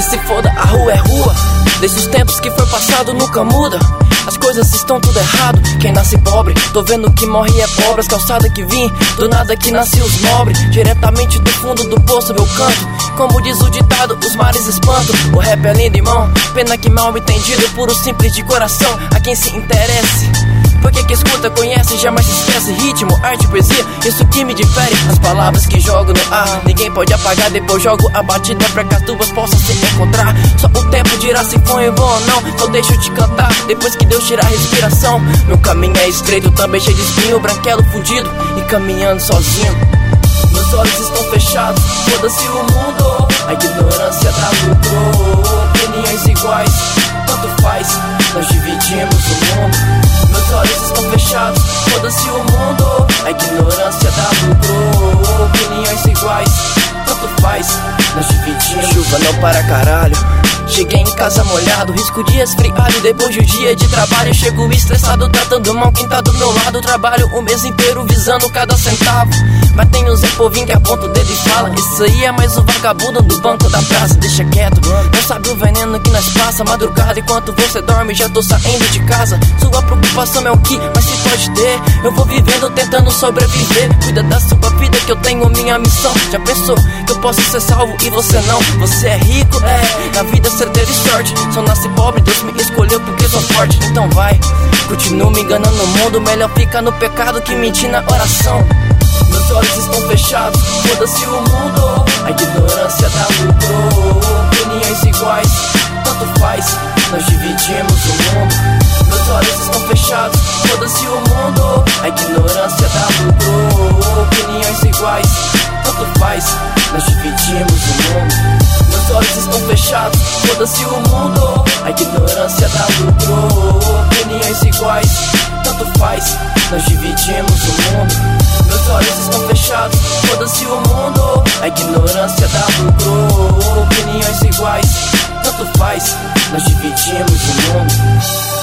se foda, a rua é rua. Desde os tempos que foi passado nunca muda. As coisas estão tudo errado. Quem nasce pobre, tô vendo que morre é pobre. As calçadas que vim, do nada que nasce os nobres. Diretamente do fundo do poço meu canto. Como diz o ditado, os mares espantam. O rap é lindo, irmão, pena que mal entendido. Puro simples de coração, a quem se interesse. Porque quem escuta, conhece, jamais se esquece. Ritmo, arte, poesia, isso que me difere. As palavras que jogo no ar, ninguém pode apagar. Depois jogo a batida pra que as duas possam se encontrar. Só o tempo dirá se foi bom ou não. Só deixo de cantar, depois que Deus tirar a respiração. Meu caminho é estreito, também cheio de espinho. Branquelo fudido e caminhando sozinho. Meus olhos estão fechados, foda-se o mundo. A ignorância dá lucro. Opiniões iguais, tanto faz, nós dividimos o mundo. Meus olhos estão fechados, foda-se o mundo. A ignorância dá lucro. Opiniões iguais, tanto faz, nós dividimos. Chuva não para caralho. Cheguei em casa molhado, risco de esfriado. Depois de um dia de trabalho, chego estressado, tratando mal quem tá do meu lado. Trabalho o mês inteiro visando cada centavo. Mas tem um Zé Povinho que aponta o dedo e fala: isso aí é mais um vagabundo do banco da praça. Deixa quieto, não sabe o veneno que nós passa. Madrugada enquanto você dorme, já tô saindo de casa. Sua preocupação é o que mais se pode ter. Eu vou vivendo, tentando sobreviver. Cuida da sua vida que eu tenho minha missão. Já pensou que eu posso ser salvo e você não? Você é rico, na vida certeira e sorte. Só nasci pobre, Deus me escolheu porque sou forte. Então vai, continuo me enganando no mundo. Melhor ficar no pecado que mentir na oração. Meus olhos estão fechados, foda-se o mundo. A ignorância dá lucro. Opiniões iguais, tanto faz, nós dividimos o mundo. Meus olhos estão fechados, foda-se o mundo. A ignorância dá lucro. Opiniões iguais, tanto faz, nós dividimos o mundo. Meus olhos estão fechados, foda-se o mundo. A ignorância dá lucro. Opiniões iguais, tanto faz, nós dividimos o mundo. Meus olhos estão fechados, foda-se o mundo. A ignorância dá lucro. Opiniões iguais, tanto faz, nós dividimos o mundo.